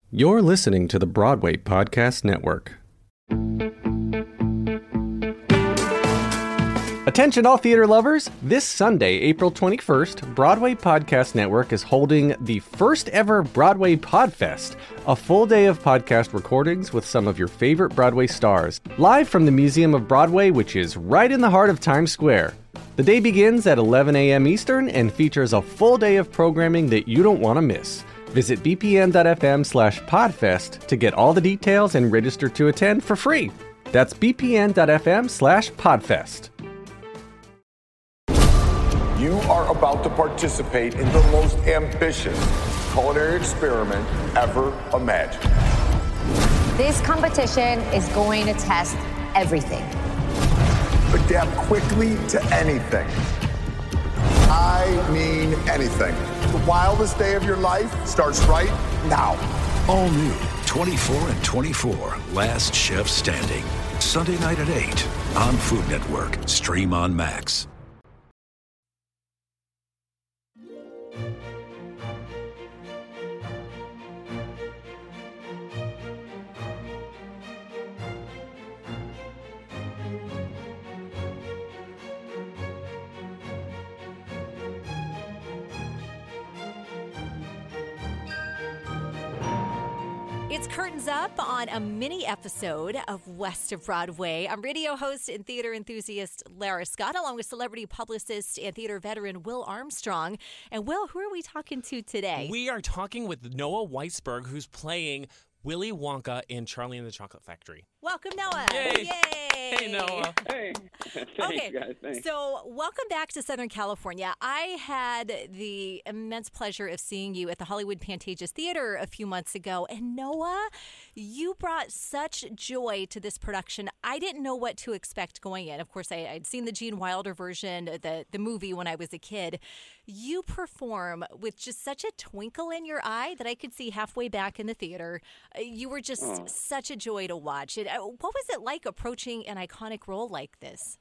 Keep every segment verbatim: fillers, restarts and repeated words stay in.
You're listening to the Broadway Podcast Network. Attention all theater lovers! This Sunday, April twenty-first, Broadway Podcast Network is holding the first ever Broadway Podfest, a full day of podcast recordings with some of your favorite Broadway stars, live from the Museum of Broadway, which is right in the heart of Times Square. The day begins at eleven a.m. Eastern and features a full day of programming that you don't want to miss. Visit bpn.fm slash podfest to get all the details and register to attend for free. That's bpn.fm slash podfest. You are about to participate in the most ambitious culinary experiment ever imagined. This competition is going to test everything. Adapt quickly to anything. I mean anything. The wildest day of your life starts right now. All new, twenty-four and twenty-four, Last Chef Standing. Sunday night at eight on Food Network. Stream on Max. It's Curtains Up on a mini episode of West of Broadway. I'm radio host and theater enthusiast Lara Scott, along with celebrity publicist and theater veteran Will Armstrong. And Will, who are we talking to today? We are talking with Noah Weisberg, who's playing Willy Wonka in Charlie and the Chocolate Factory. Welcome, Noah. Yay. Yay. Hey, Noah. Hey. Thanks, Okay, guys. Thanks. So welcome back to Southern California. I had the immense pleasure of seeing you at the Hollywood Pantages Theater a few months ago. And Noah, you brought such joy to this production. I didn't know what to expect going in. Of course, I, I'd seen the Gene Wilder version, the, the movie, when I was a kid. You perform with just such a twinkle in your eye that I could see halfway back in the theater. You were just Oh. such a joy to watch. It, what was it like approaching an iconic role like this?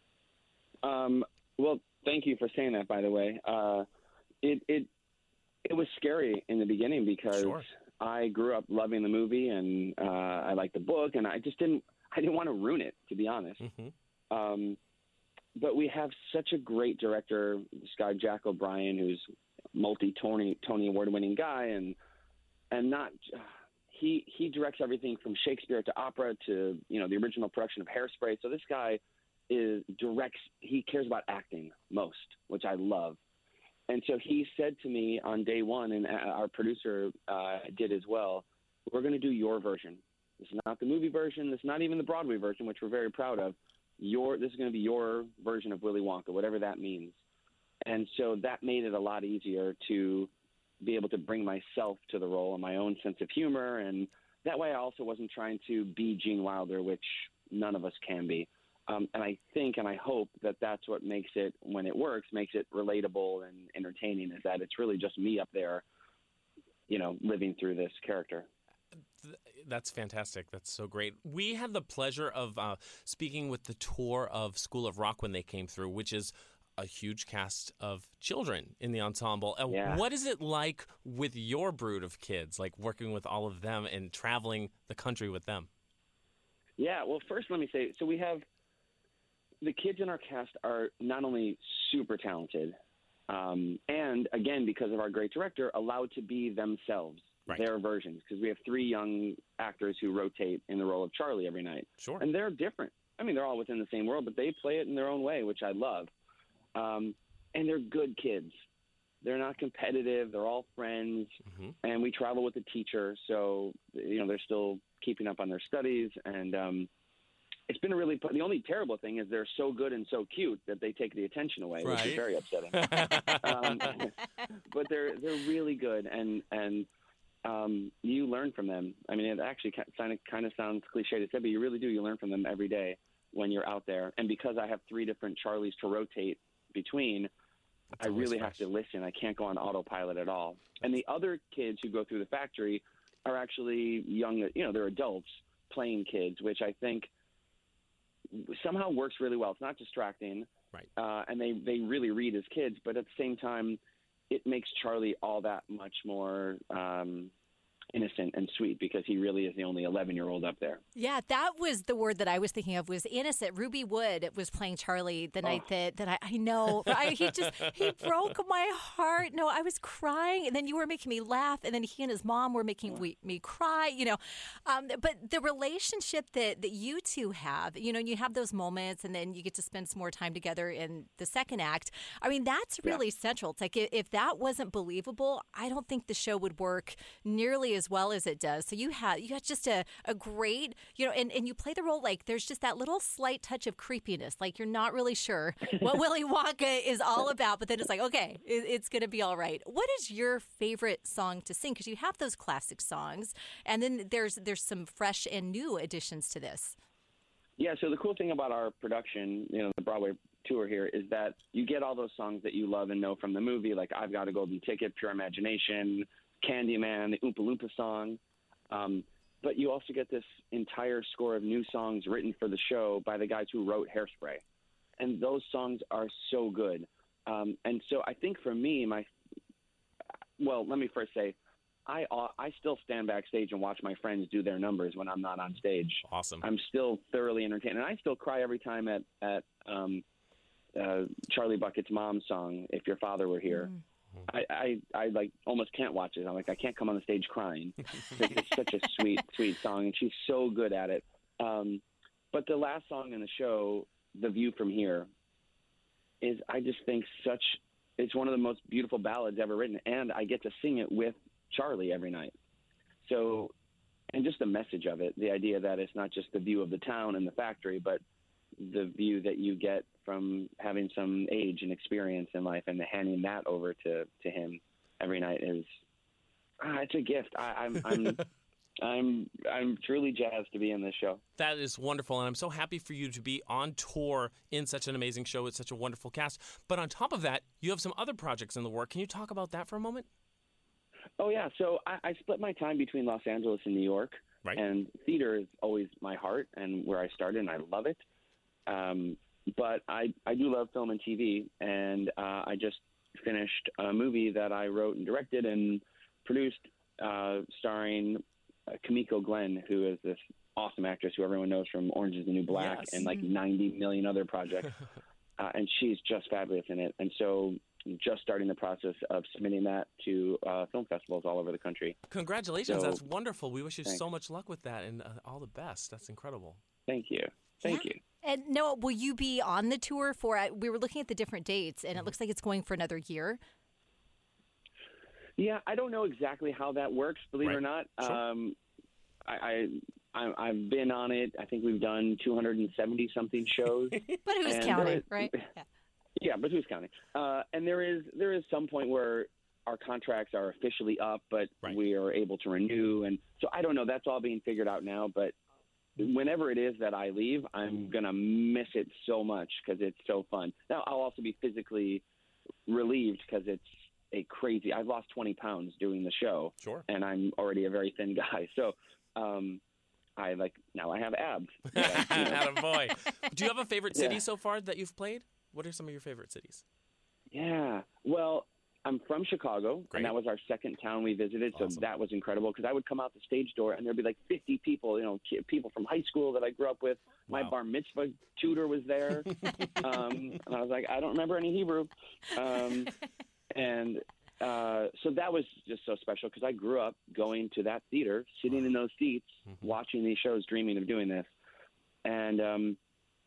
Um, well, thank you for saying that, by the way. Uh, it, it, it was scary in the beginning because Sure. I grew up loving the movie and uh, I liked the book, and I just didn't I didn't want to ruin it, to be honest. Mm-hmm. Um, but we have such a great director, this guy Jack O'Brien, who's multi-Tony Tony award-winning guy, and and not he he directs everything from Shakespeare to opera to you know the original production of Hairspray. So this guy is directs he cares about acting most, which I love. And so he said to me on day one, and our producer uh, did as well, we're going to do your version. This is not the movie version. This is not even the Broadway version, which we're very proud of. Your This is going to be your version of Willy Wonka, whatever that means. And so that made it a lot easier to be able to bring myself to the role and my own sense of humor. And that way I also wasn't trying to be Gene Wilder, which none of us can be. Um, and I think and I hope that that's what makes it, when it works, makes it relatable and entertaining, is that it's really just me up there, you know, living through this character. That's fantastic. That's so great. We had the pleasure of uh, speaking with the tour of School of Rock when they came through, which is a huge cast of children in the ensemble. Uh, Yeah. What is it like with your brood of kids, like working with all of them and traveling the country with them? Yeah, well, first let me say, so we have the kids in our cast are not only super talented, um, and again, because of our great director, allowed to be themselves, Right. their versions, because we have three young actors who rotate in the role of Charlie every night. Sure. And they're different. I mean, they're all within the same world, but they play it in their own way, which I love. Um, and they're good kids. They're not competitive. They're all friends. Mm-hmm. And we travel with a teacher, so, you know, they're still keeping up on their studies. And um, it's been a really – the only terrible thing is they're so good and so cute that they take the attention away, which Right. is very upsetting. um, but they're they're really good, and and um, you learn from them. I mean, it actually kind of kind of sounds cliche to say, but you really do. You learn from them every day when you're out there. And because I have three different Charlies to rotate between, That's I always really fresh. have to listen. I can't go on autopilot at all. And the other kids who go through the factory are actually young, you know, they're adults playing kids, which I think somehow works really well. It's not distracting. Right. Uh, and they, they really read as kids, but at the same time, it makes Charlie all that much more um, innocent and sweet because he really is the only eleven-year-old up there. Yeah, that was the word that I was thinking of was innocent. Ruby Wood was playing Charlie the night oh. that, that I, I know. I, he just, he broke my heart. No, I was crying, and then you were making me laugh, and then he and his mom were making we, me cry, you know. Um, but the relationship that, that you two have, you know, you have those moments, and then you get to spend some more time together in the second act. I mean, that's really yeah. central. It's like if, if that wasn't believable, I don't think the show would work nearly as well as it does. So you have you got just a, a great, you know, and, and you play the role like there's just that little slight touch of creepiness. Like you're not really sure what Willy Wonka is all about, but then it's like, okay, it, it's going to be all right. What is your favorite song to sing? Because you have those classic songs, and then there's there's some fresh and new additions to this. Yeah, so the cool thing about our production, you know, the Broadway tour here, is that you get all those songs that you love and know from the movie, like I've Got a Golden Ticket, Pure Imagination, Candyman, the Oompa Loompa song. Um, but you also get this entire score of new songs written for the show by the guys who wrote Hairspray. And those songs are so good. Um, and so I think for me, my well, let me first say, I uh, I still stand backstage and watch my friends do their numbers when I'm not on stage. Awesome. I'm still thoroughly entertained. And I still cry every time at, at um, uh, Charlie Bucket's mom's song, If Your Father Were Here. Mm. I, I, I like almost can't watch it. I'm like, I can't come on the stage crying. It's such a sweet, sweet song, and she's so good at it. Um, but the last song in the show, The View From Here, is I just think such, it's one of the most beautiful ballads ever written, and I get to sing it with Charlie every night. So, and just the message of it, the idea that it's not just the view of the town and the factory, but the view that you get from having some age and experience in life, and handing that over to, to him every night is, ah, it's a gift. I, I'm, I'm, I'm, I'm truly jazzed to be in this show. That is wonderful, and I'm so happy for you to be on tour in such an amazing show with such a wonderful cast. But on top of that, you have some other projects in the work. Can you talk about that for a moment? Oh, yeah. So I, I split my time between Los Angeles and New York, right. And theater is always my heart and where I started, and I love it. Um, but I, I do love film and T V, and uh, I just finished a movie that I wrote and directed and produced, uh, starring uh, Kimiko Glenn, who is this awesome actress who everyone knows from Orange is the New Black yes. and like ninety million other projects. uh, and she's just fabulous in it. And so just starting the process of submitting that to uh, film festivals all over the country. Congratulations. So, that's wonderful. We wish you thanks. so much luck with that, and uh, all the best. That's incredible. Thank you. Thank yeah. you. And Noah, will you be on the tour for, uh, we were looking at the different dates, and it looks like it's going for another year. Yeah, I don't know exactly how that works, believe right. it or not. Sure. Um, I, I, I've been on it. I think we've done two hundred seventy something shows. But who's and counting, is, right? Yeah. yeah, but who's counting? Uh, and there is there is some point where our contracts are officially up, but right. we are able to renew. And so I don't know. That's all being figured out now. But whenever it is that I leave, I'm going to miss it so much because it's so fun. Now, I'll also be physically relieved because it's a crazy – I've lost twenty pounds doing the show. Sure. And I'm already a very thin guy. So um, I like – now I have abs. Attaboy. Do you have a favorite city Yeah. so far that you've played? What are some of your favorite cities? Yeah. Well, I'm from Chicago, Great. and that was our second town we visited, so Awesome. that was incredible because I would come out the stage door, and there'd be like fifty people, you know, ki- people from high school that I grew up with. My Wow. bar mitzvah tutor was there, um, and I was like, I don't remember any Hebrew. Um, and uh, so that was just so special because I grew up going to that theater, sitting in those seats, Mm-hmm. watching these shows, dreaming of doing this. And um,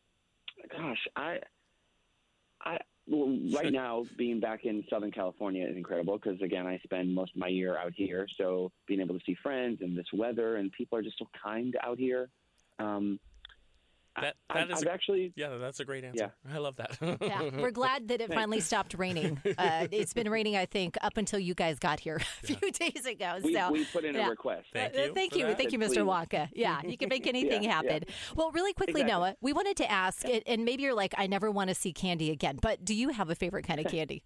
gosh, I – I, well, right now, being back in Southern California is incredible because, again, I spend most of my year out here. So being able to see friends and this weather, and people are just so kind out here. Um, That, I, that is I've a, actually, yeah, that's a great answer. Yeah. I love that. Yeah, we're glad that it finally stopped raining. Uh, it's been raining, I think, up until you guys got here a few yeah. days ago. we, so we put in yeah. a request. Thank Uh, you. thank for you. that. Thank you, Mister Please. Wonka. Yeah, you can make anything Yeah, happen. yeah. Well, really quickly, Exactly. Noah, we wanted to ask, and- and maybe you're like, I never want to see candy again, but do you have a favorite kind of candy?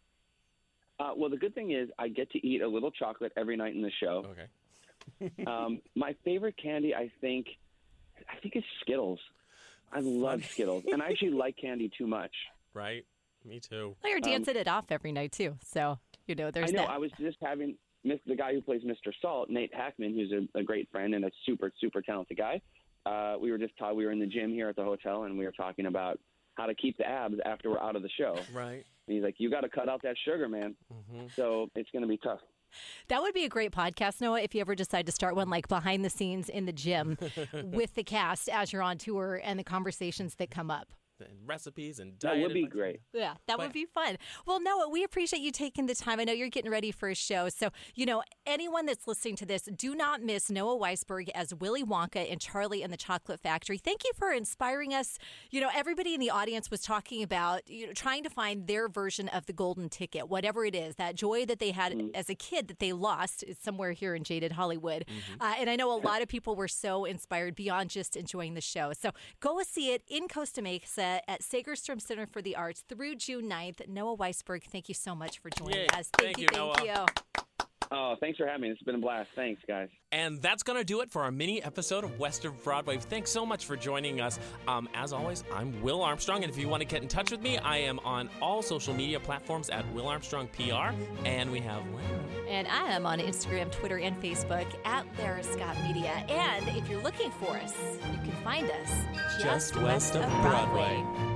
Uh, well, the good thing is I get to eat a little chocolate every night in the show. Okay. um, my favorite candy, I think, I think it's Skittles. I love Skittles, and I actually like candy too much. Right. Me too. Well, you're dancing it off every night, too. So, you know, there's I know. that. I was just having the guy who plays Mister Salt, Nate Hackman, who's a, a great friend and a super, super talented guy, uh, we were just talking, we were in the gym here at the hotel, and we were talking about how to keep the abs after we're out of the show. Right. And he's like, you got to cut out that sugar, man. Mm-hmm. So it's going to be tough. That would be a great podcast, Noah, if you ever decide to start one like behind the scenes in the gym with the cast as you're on tour and the conversations that come up. And recipes and diet. That would be great. Yeah, that would be fun. Well, Noah, we appreciate you taking the time. I know you're getting ready for a show. So, you know, anyone that's listening to this, do not miss Noah Weisberg as Willy Wonka in Charlie and the Chocolate Factory. Thank you for inspiring us. You know, everybody in the audience was talking about, you know, trying to find their version of the golden ticket, whatever it is, that joy that they had mm-hmm. as a kid that they lost is somewhere here in jaded Hollywood. Mm-hmm. Uh, and I know a lot of people were so inspired beyond just enjoying the show. So go see it in Costa Mesa at Sagerstrom Center for the Arts through June ninth. Noah Weisberg, thank you so much for joining Yay. us. Thank, thank you, you, thank Noah. you. Oh, thanks for having me. It's been a blast. Thanks, guys. And that's going to do it for our mini episode of West of Broadway. Thanks so much for joining us. Um, as always, I'm Will Armstrong, and if you want to get in touch with me, I am on all social media platforms at Will Armstrong P R, and we have Lara. And I am on Instagram, Twitter, and Facebook at Lara Scott Media. And if you're looking for us, you can find us just, just west, west of, of Broadway. Broadway.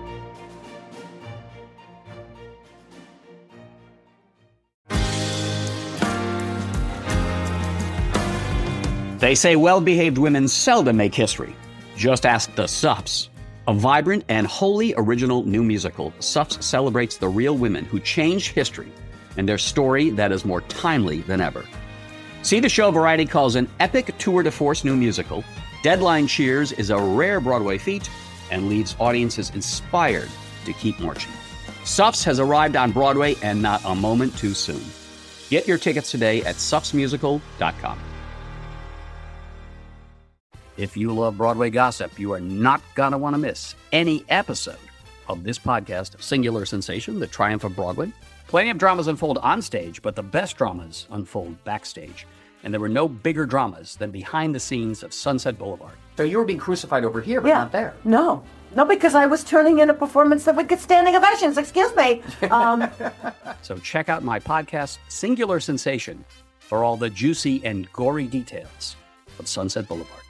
They say well-behaved women seldom make history. Just ask the Suffs. A vibrant and wholly original new musical, Suffs celebrates the real women who changed history and their story that is more timely than ever. See the show Variety calls an epic tour de force new musical. Deadline cheers is a rare Broadway feat and leaves audiences inspired to keep marching. Suffs has arrived on Broadway and not a moment too soon. Get your tickets today at suffs musical dot com. If you love Broadway gossip, you are not going to want to miss any episode of this podcast, Singular Sensation, The Triumph of Broadway. Plenty of dramas unfold on stage, but the best dramas unfold backstage. And there were no bigger dramas than behind the scenes of Sunset Boulevard. So you were being crucified over here, but yeah. not there. No. No, because I was turning in a performance that would get standing ovations. Excuse me. Um, so check out my podcast, Singular Sensation, for all the juicy and gory details of Sunset Boulevard.